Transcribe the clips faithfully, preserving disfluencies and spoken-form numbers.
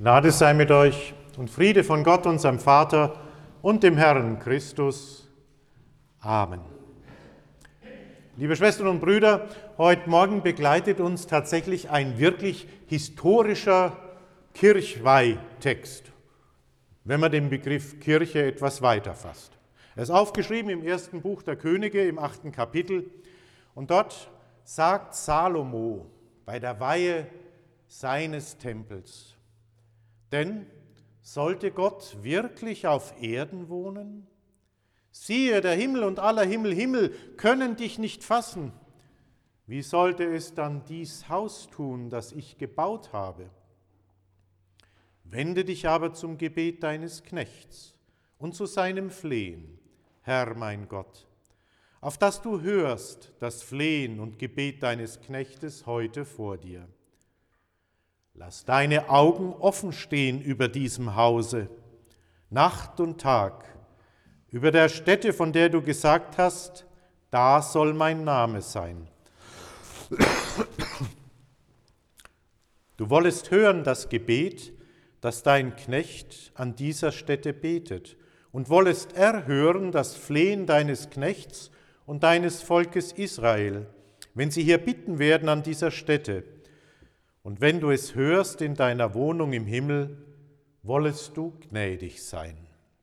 Gnade sei mit euch und Friede von Gott, unserem Vater und dem Herrn Christus. Amen. Liebe Schwestern und Brüder, heute Morgen begleitet uns tatsächlich ein wirklich historischer Kirchweihtext, wenn man den Begriff Kirche etwas weiter fasst. Er ist aufgeschrieben im ersten Buch der Könige, im achten Kapitel, und dort sagt Salomo bei der Weihe seines Tempels: Denn sollte Gott wirklich auf Erden wohnen? Siehe, der Himmel und aller Himmel, Himmel können dich nicht fassen. Wie sollte es dann dies Haus tun, das ich gebaut habe? Wende dich aber zum Gebet deines Knechts und zu seinem Flehen, Herr mein Gott, auf das du hörst das Flehen und Gebet deines Knechtes heute vor dir. Lass deine Augen offen stehen über diesem Hause, Nacht und Tag, über der Stätte, von der du gesagt hast, da soll mein Name sein. Du wollest hören das Gebet, das dein Knecht an dieser Stätte betet, und wollest erhören das Flehen deines Knechts und deines Volkes Israel, wenn sie hier bitten werden an dieser Stätte. Und wenn du es hörst in deiner Wohnung im Himmel, wollest du gnädig sein.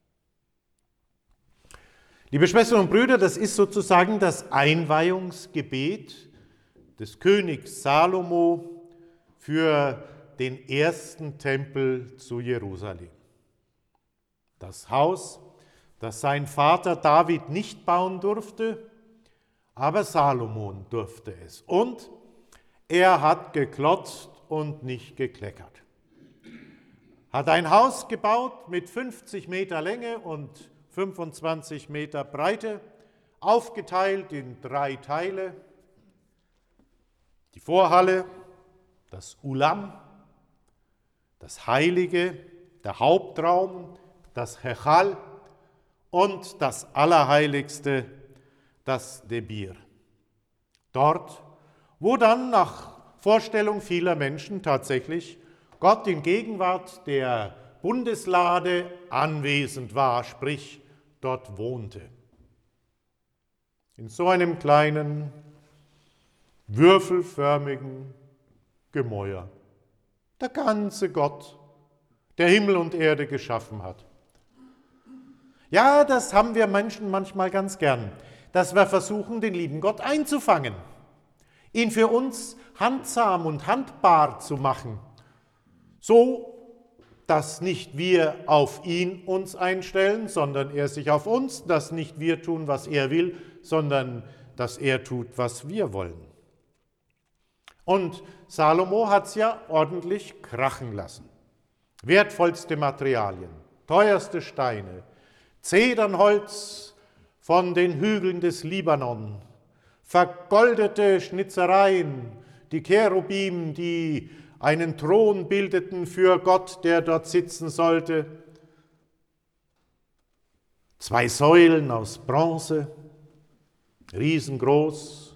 Liebe Schwestern und Brüder, das ist sozusagen das Einweihungsgebet des Königs Salomo für den ersten Tempel zu Jerusalem. Das Haus, das sein Vater David nicht bauen durfte, aber Salomon durfte es. Und er hat geklotzt und nicht gekleckert. Hat ein Haus gebaut mit fünfzig Meter Länge und fünfundzwanzig Meter Breite, aufgeteilt in drei Teile. Die Vorhalle, das Ulam, das Heilige, der Hauptraum, das Hechal und das Allerheiligste, das Debir. Dort, wo dann nach Vorstellung vieler Menschen tatsächlich Gott in Gegenwart der Bundeslade anwesend war, sprich dort wohnte. In so einem kleinen, würfelförmigen Gemäuer. Der ganze Gott, der Himmel und Erde geschaffen hat. Ja, das haben wir Menschen manchmal ganz gern, dass wir versuchen, den lieben Gott einzufangen, ihn für uns handsam und handbar zu machen, so dass nicht wir auf ihn uns einstellen, sondern er sich auf uns, dass nicht wir tun, was er will, sondern dass er tut, was wir wollen. Und Salomo hat es ja ordentlich krachen lassen. Wertvollste Materialien, teuerste Steine, Zedernholz von den Hügeln des Libanon, vergoldete Schnitzereien, die Cherubim, die einen Thron bildeten für Gott, der dort sitzen sollte, zwei Säulen aus Bronze, riesengroß,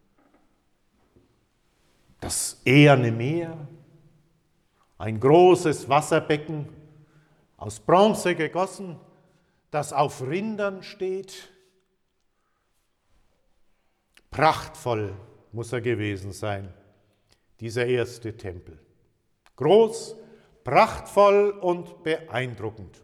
das eherne Meer, ein großes Wasserbecken aus Bronze gegossen, das auf Rindern steht. Prachtvoll muss er gewesen sein, dieser erste Tempel. Groß, prachtvoll und beeindruckend.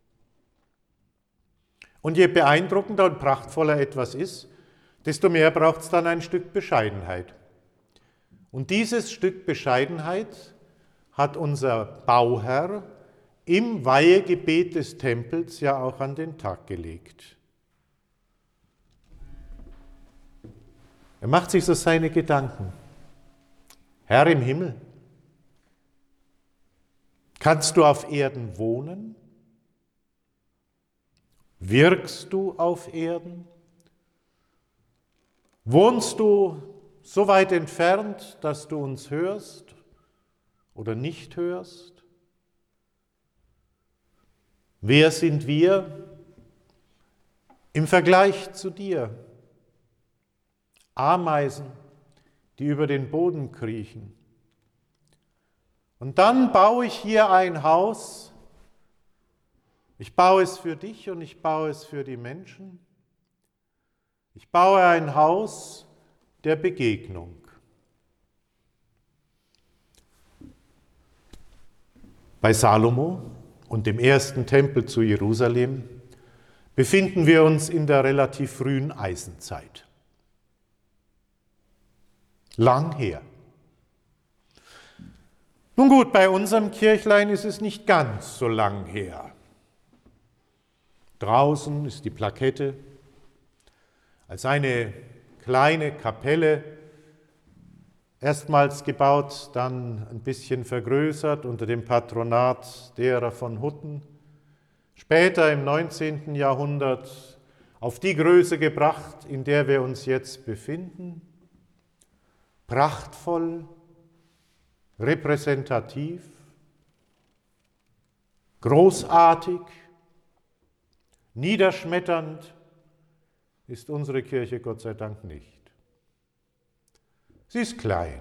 Und je beeindruckender und prachtvoller etwas ist, desto mehr braucht es dann ein Stück Bescheidenheit. Und dieses Stück Bescheidenheit hat unser Bauherr im Weihegebet des Tempels ja auch an den Tag gelegt. Er macht sich so seine Gedanken. Herr im Himmel, kannst du auf Erden wohnen? Wirkst du auf Erden? Wohnst du so weit entfernt, dass du uns hörst oder nicht hörst? Wer sind wir im Vergleich zu dir? Ameisen, die über den Boden kriechen. Und dann baue ich hier ein Haus. Ich baue es für dich und ich baue es für die Menschen. Ich baue ein Haus der Begegnung. Bei Salomo und dem ersten Tempel zu Jerusalem befinden wir uns in der relativ frühen Eisenzeit. Lang her. Nun gut, bei unserem Kirchlein ist es nicht ganz so lang her. Draußen ist die Plakette als eine kleine Kapelle, erstmals gebaut, dann ein bisschen vergrößert unter dem Patronat derer von Hutten, später im neunzehnten Jahrhundert auf die Größe gebracht, in der wir uns jetzt befinden, prachtvoll, repräsentativ, großartig, niederschmetternd ist unsere Kirche Gott sei Dank nicht. Sie ist klein.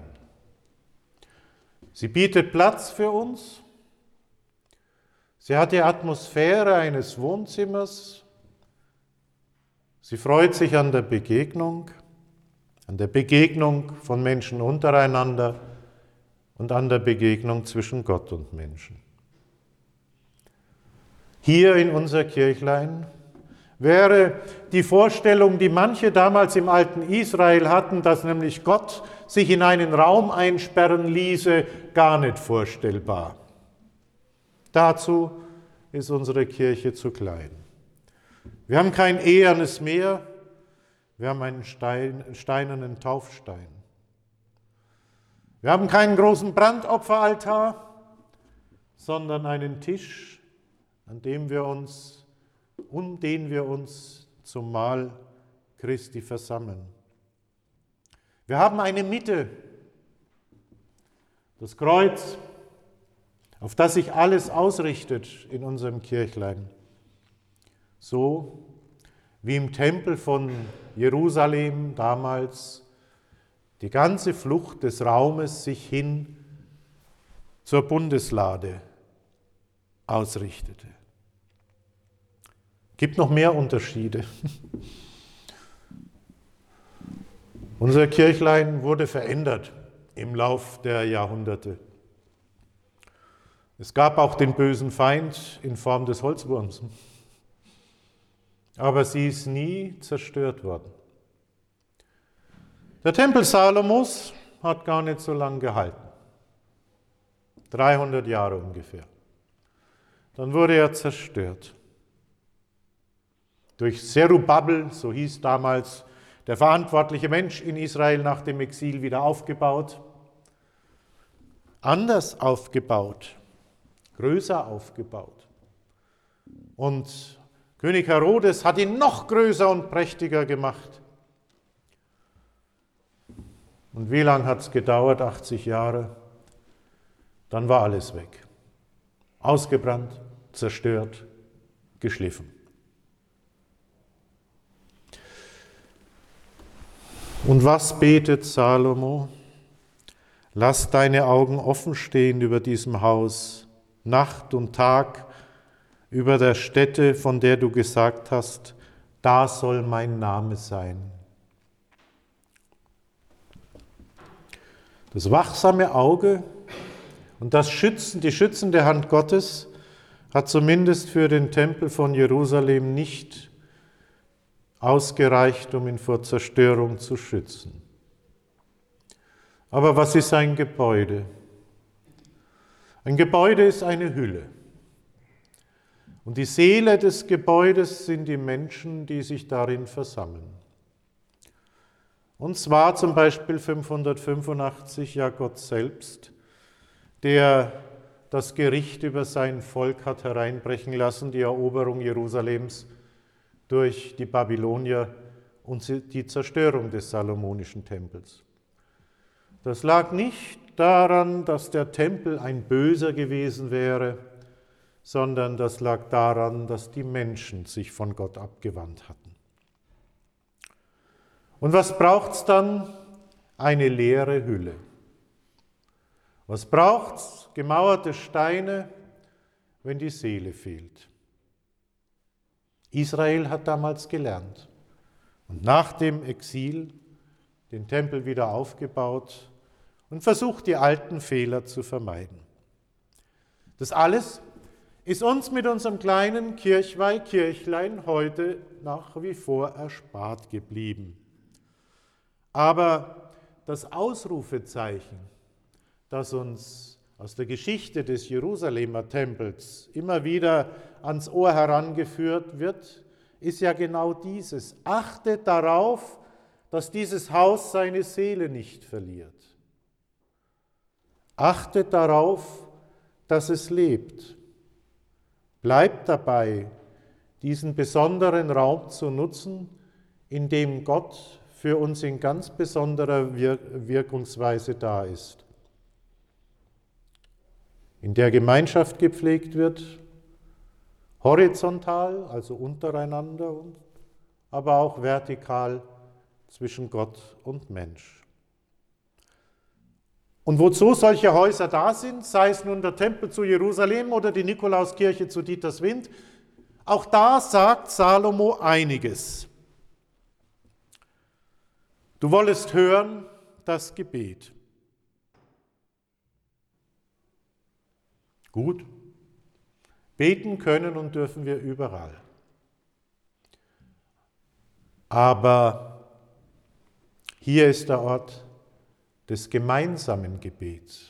Sie bietet Platz für uns. Sie hat die Atmosphäre eines Wohnzimmers. Sie freut sich an der Begegnung, an der Begegnung von Menschen untereinander und an der Begegnung zwischen Gott und Menschen. Hier in unser Kirchlein wäre die Vorstellung, die manche damals im alten Israel hatten, dass nämlich Gott sich in einen Raum einsperren ließe, gar nicht vorstellbar. Dazu ist unsere Kirche zu klein. Wir haben kein ehernes Meer, wir haben einen Stein, steinernen Taufstein. Wir haben keinen großen Brandopferaltar, sondern einen Tisch, an dem wir uns, um den wir uns zum Mahl Christi versammeln. Wir haben eine Mitte, das Kreuz, auf das sich alles ausrichtet in unserem Kirchlein. So wie im Tempel von Jerusalem damals die ganze Flucht des Raumes sich hin zur Bundeslade ausrichtete. Es gibt noch mehr Unterschiede. Unser Kirchlein wurde verändert im Lauf der Jahrhunderte. Es gab auch den bösen Feind in Form des Holzwurms. Aber sie ist nie zerstört worden. Der Tempel Salomos hat gar nicht so lange gehalten. dreihundert Jahre ungefähr. Dann wurde er zerstört. Durch Zerubabel, so hieß damals der verantwortliche Mensch in Israel nach dem Exil, wieder aufgebaut. Anders aufgebaut, größer aufgebaut. Und König Herodes hat ihn noch größer und prächtiger gemacht. Und wie lange hat es gedauert? achtzig Jahre. Dann war alles weg. Ausgebrannt, zerstört, geschliffen. Und was betet Salomo? Lass deine Augen offen stehen über diesem Haus, Nacht und Tag, über der Stätte, von der du gesagt hast, da soll mein Name sein. Das wachsame Auge und das Schützen, die schützende Hand Gottes hat zumindest für den Tempel von Jerusalem nicht ausgereicht, um ihn vor Zerstörung zu schützen. Aber was ist ein Gebäude? Ein Gebäude ist eine Hülle. Und die Seele des Gebäudes sind die Menschen, die sich darin versammeln. Und zwar zum Beispiel fünfhundertfünfundachtzig ja Gott selbst, der das Gericht über sein Volk hat hereinbrechen lassen, die Eroberung Jerusalems durch die Babylonier und die Zerstörung des Salomonischen Tempels. Das lag nicht daran, dass der Tempel ein Böser gewesen wäre, sondern das lag daran, dass die Menschen sich von Gott abgewandt hatten. Und was braucht es dann? Eine leere Hülle. Was braucht's? Gemauerte Steine, wenn die Seele fehlt. Israel hat damals gelernt und nach dem Exil den Tempel wieder aufgebaut und versucht, die alten Fehler zu vermeiden. Das alles ist uns mit unserem kleinen Kirchweih, Kirchlein heute nach wie vor erspart geblieben. Aber das Ausrufezeichen, das uns aus der Geschichte des Jerusalemer Tempels immer wieder ans Ohr herangeführt wird, ist ja genau dieses. Achtet darauf, dass dieses Haus seine Seele nicht verliert. Achtet darauf, dass es lebt. Bleibt dabei, diesen besonderen Raum zu nutzen, in dem Gott für uns in ganz besonderer Wirkungsweise da ist. In der Gemeinschaft gepflegt wird, horizontal, also untereinander, aber auch vertikal zwischen Gott und Mensch. Und wozu solche Häuser da sind, sei es nun der Tempel zu Jerusalem oder die Nikolauskirche zu Dieterswind, auch da sagt Salomo einiges. Du wollest hören das Gebet. Gut, beten können und dürfen wir überall. Aber hier ist der Ort des gemeinsamen Gebets.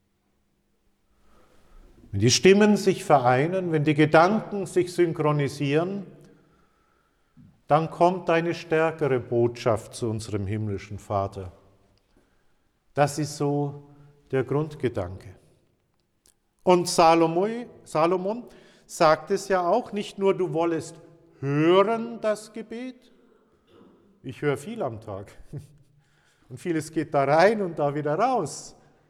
Wenn die Stimmen sich vereinen, wenn die Gedanken sich synchronisieren, dann kommt eine stärkere Botschaft zu unserem himmlischen Vater. Das ist so der Grundgedanke. Und Salomon, Salomon sagt es ja auch, nicht nur du wollest hören das Gebet, ich höre viel am Tag und vieles geht da rein und da wieder raus.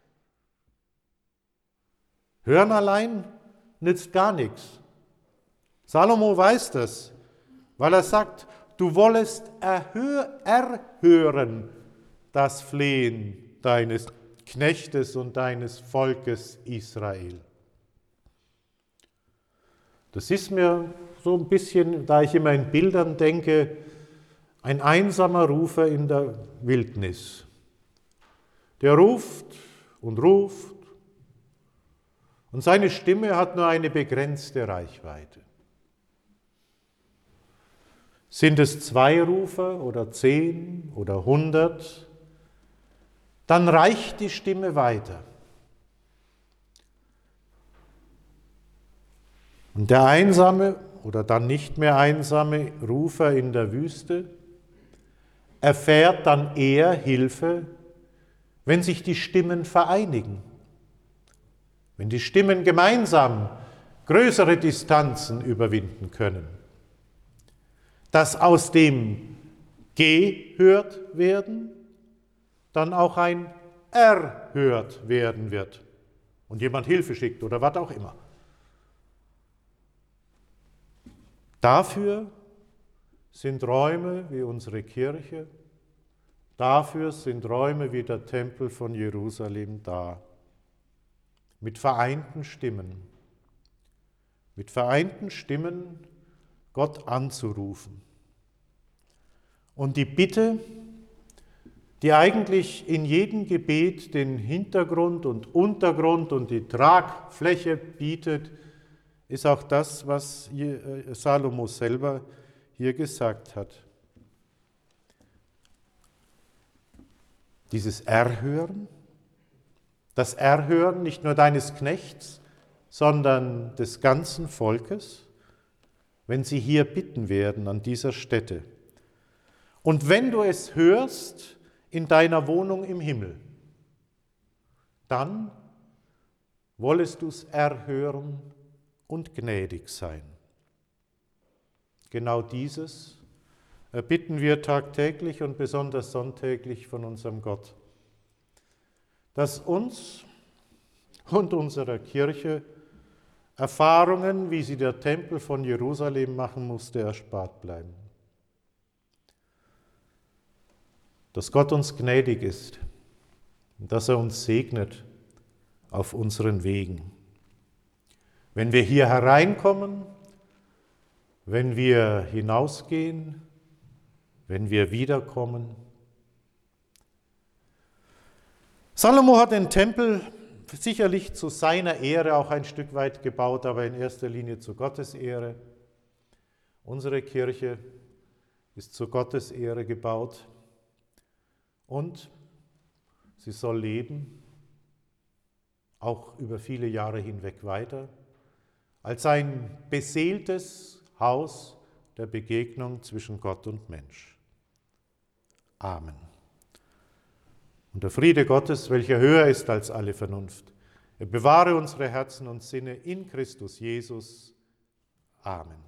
Hören allein nützt gar nichts. Salomo weiß das, weil er sagt, du wollest erhör, erhören das Flehen deines Knechtes und deines Volkes Israel. Das ist mir so ein bisschen, da ich immer in Bildern denke, ein einsamer Rufer in der Wildnis. Der ruft und ruft und seine Stimme hat nur eine begrenzte Reichweite. Sind es zwei Rufer oder zehn oder hundert, dann reicht die Stimme weiter. Und der einsame oder dann nicht mehr einsame Rufer in der Wüste erfährt dann eher Hilfe, wenn sich die Stimmen vereinigen, wenn die Stimmen gemeinsam größere Distanzen überwinden können. Dass aus dem gehört werden dann auch ein erhört werden wird und jemand Hilfe schickt oder was auch immer. Dafür sind Räume wie unsere Kirche, dafür sind Räume wie der Tempel von Jerusalem da, mit vereinten Stimmen, mit vereinten Stimmen Gott anzurufen. Und die Bitte, die eigentlich in jedem Gebet den Hintergrund und Untergrund und die Tragfläche bietet, ist auch das, was Salomo selber hier gesagt hat. Dieses Erhören, das Erhören nicht nur deines Knechts, sondern des ganzen Volkes, wenn sie hier bitten werden an dieser Stätte. Und wenn du es hörst in deiner Wohnung im Himmel, dann wollest du es erhören und gnädig sein. Genau dieses erbitten wir tagtäglich und besonders sonntäglich von unserem Gott, dass uns und unserer Kirche Erfahrungen, wie sie der Tempel von Jerusalem machen musste, erspart bleiben. Dass Gott uns gnädig ist und dass er uns segnet, auf unseren Wegen. Wenn wir hier hereinkommen, wenn wir hinausgehen, wenn wir wiederkommen. Salomo hat den Tempel sicherlich zu seiner Ehre auch ein Stück weit gebaut, aber in erster Linie zu Gottes Ehre. Unsere Kirche ist zu Gottes Ehre gebaut und sie soll leben, auch über viele Jahre hinweg weiter, als ein beseeltes Haus der Begegnung zwischen Gott und Mensch. Amen. Und der Friede Gottes, welcher höher ist als alle Vernunft, er bewahre unsere Herzen und Sinne in Christus Jesus. Amen.